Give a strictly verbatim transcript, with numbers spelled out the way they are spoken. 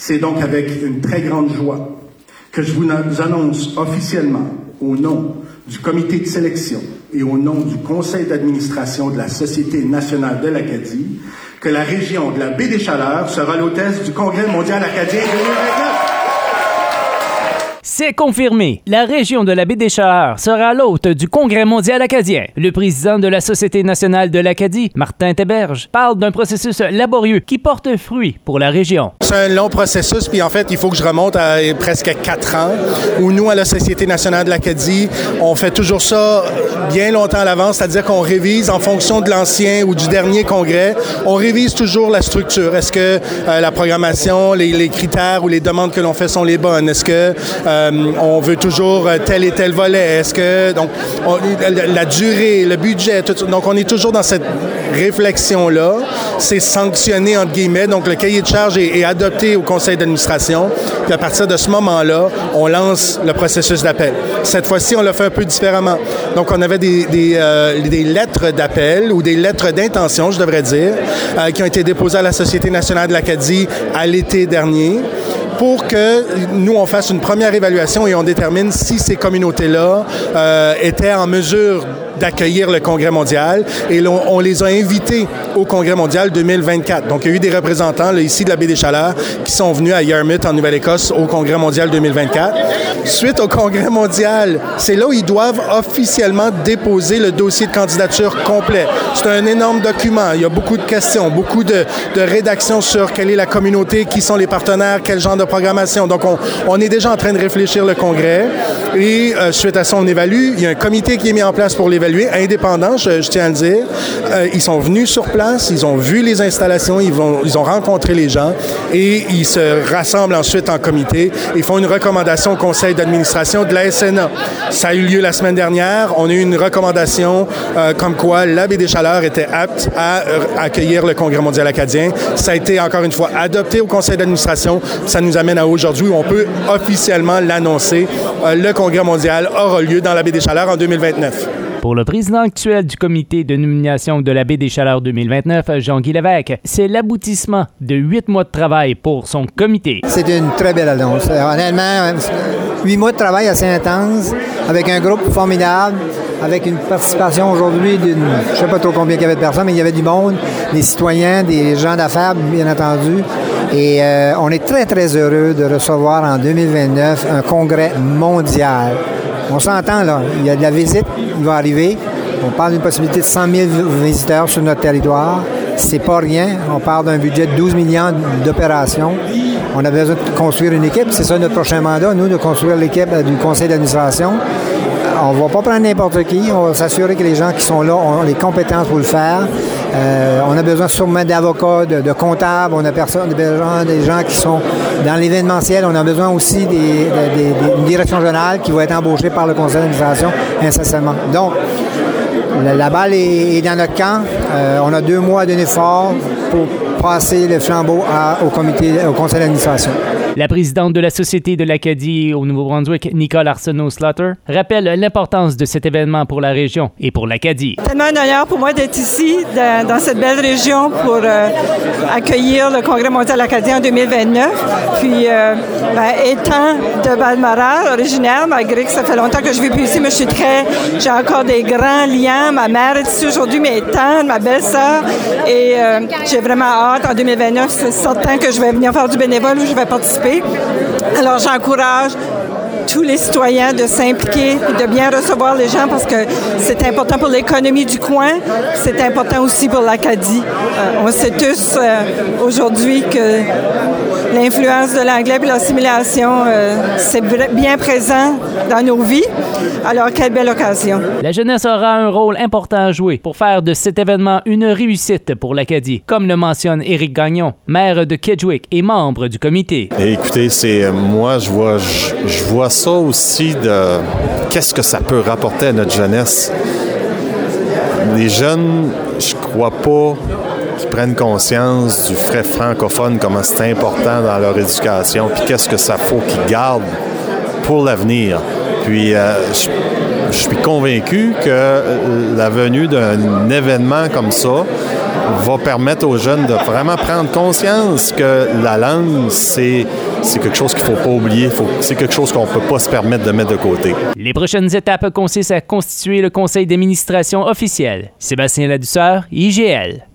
C'est donc avec une très grande joie que je vous annonce officiellement, au nom du comité de sélection et au nom du conseil d'administration de la Société nationale de l'Acadie, que la région de la Baie des Chaleurs sera l'hôtesse du Congrès mondial acadien deux mille vingt-neuf. C'est confirmé. La région de la Baie des Chaleurs sera l'hôte du Congrès mondial acadien. Le président de la Société nationale de l'Acadie, Martin Théberge, parle d'un processus laborieux qui porte fruit pour la région. C'est un long processus, puis en fait, il faut que je remonte à presque quatre ans, où nous, à la Société nationale de l'Acadie, on fait toujours ça bien longtemps à l'avance, c'est-à-dire qu'on révise en fonction de l'ancien ou du dernier congrès, on révise toujours la structure. Est-ce que euh, la programmation, les, les critères ou les demandes que l'on fait sont les bonnes? Est-ce que euh, on veut toujours tel et tel volet? Est-ce que, donc, on, la, la durée, le budget, tout, donc on est toujours dans cette réflexion-là. C'est sanctionné, entre guillemets, donc le cahier de charge est, est adopté au conseil d'administration, puis à partir de ce moment-là, on lance le processus d'appel. Cette fois-ci, on l'a fait un peu différemment. Donc, on avait des, des, euh, des lettres d'appel ou des lettres d'intention, je devrais dire, euh, qui ont été déposées à la Société nationale de l'Acadie à l'été dernier, pour que nous, on fasse une première évaluation et on détermine si ces communautés-là euh, étaient en mesure d'accueillir le Congrès mondial. Et l'on, on les a invités au Congrès mondial deux mille vingt-quatre. Donc, il y a eu des représentants là, ici de la Baie des Chaleurs qui sont venus à Yarmouth, en Nouvelle-Écosse, au Congrès mondial deux mille vingt-quatre. Suite au Congrès mondial, c'est là où ils doivent officiellement déposer le dossier de candidature complet. C'est un énorme document. Il y a beaucoup de questions, beaucoup de, de rédactions sur quelle est la communauté, qui sont les partenaires, quel genre de programmation. Donc, on, on est déjà en train de réfléchir le Congrès. Et euh, suite à ça, on évalue. Il y a un comité qui est mis en place pour l'évaluer, indépendant, je, je tiens à le dire. Euh, ils sont venus sur place, ils ont vu les installations, ils, vont, ils ont rencontré les gens et ils se rassemblent ensuite en comité et font une recommandation au conseil d'administration de la S N A. Ça a eu lieu la semaine dernière. On a eu une recommandation euh, comme quoi la Baie des Chaleurs était apte à euh, accueillir le Congrès mondial acadien. Ça a été encore une fois adopté au conseil d'administration. Ça nous amène à aujourd'hui où on peut officiellement l'annoncer. Euh, le Congrès mondial aura lieu dans la Baie des Chaleurs en deux mille vingt-neuf. Pour le président actuel du comité de nomination de la Baie des Chaleurs deux mille vingt-neuf, Jean-Guy Lévesque, c'est l'aboutissement de huit mois de travail pour son comité. C'est une très belle annonce. Honnêtement, huit mois de travail assez intense, avec un groupe formidable, avec une participation aujourd'hui d'une, je ne sais pas trop combien il y avait de personnes, mais il y avait du monde, des citoyens, des gens d'affaires, bien entendu. Et euh, on est très, très heureux de recevoir en deux mille vingt-neuf un congrès mondial. On s'entend, là. Il y a de la visite qui va arriver. On parle d'une possibilité de cent mille visiteurs sur notre territoire. C'est pas rien. On parle d'un budget de douze millions d'opérations. On a besoin de construire une équipe. C'est ça notre prochain mandat, nous, de construire l'équipe du conseil d'administration. On ne va pas prendre n'importe qui. On va s'assurer que les gens qui sont là ont les compétences pour le faire. Euh, on a besoin sûrement d'avocats, de, de comptables, on a, personne, on a besoin des gens qui sont dans l'événementiel. On a besoin aussi d'une direction générale qui va être embauchée par le conseil d'administration incessamment. Donc, la, la balle est, est dans notre camp. Euh, on a deux mois d'un effort pour passer le flambeau à, au comité, au conseil d'administration. La présidente de la Société de l'Acadie au Nouveau-Brunswick, Nicole Arsenault-Slaughter, rappelle l'importance de cet événement pour la région et pour l'Acadie. C'est tellement un honneur pour moi d'être ici, de, dans cette belle région, pour euh, accueillir le Congrès mondial acadien en deux mille vingt-neuf. Puis, euh, ben, étant de Val-Moral, originaire, malgré que ça fait longtemps que je vis plus ici, mais je suis très... J'ai encore des grands liens. Ma mère est ici aujourd'hui, mes tantes, ma belle-sœur. Et euh, j'ai vraiment hâte, en deux mille vingt-neuf, c'est certain que je vais venir faire du bénévole ou je vais participer. Alors, j'encourage tous les citoyens de s'impliquer et de bien recevoir les gens parce que c'est important pour l'économie du coin, c'est important aussi pour l'Acadie. Euh, on sait tous euh, aujourd'hui que l'influence de l'anglais et l'assimilation, euh, c'est bien présent dans nos vies. Alors, quelle belle occasion. La jeunesse aura un rôle important à jouer pour faire de cet événement une réussite pour l'Acadie, comme le mentionne Éric Gagnon, maire de Kedgewick et membre du comité. Et écoutez, c'est moi, je vois, je, je vois ça aussi de qu'est-ce que ça peut rapporter à notre jeunesse. Les jeunes, je crois pas qu'ils prennent conscience du frais francophone, comment c'est important dans leur éducation, puis qu'est-ce que ça faut qu'ils gardent pour l'avenir. Puis, euh, je, je suis convaincu que la venue d'un événement comme ça va permettre aux jeunes de vraiment prendre conscience que la langue, c'est, c'est quelque chose qu'il ne faut pas oublier. Faut, c'est quelque chose qu'on ne peut pas se permettre de mettre de côté. Les prochaines étapes consistent à constituer le conseil d'administration officiel. Sébastien Ladouceur, I G L.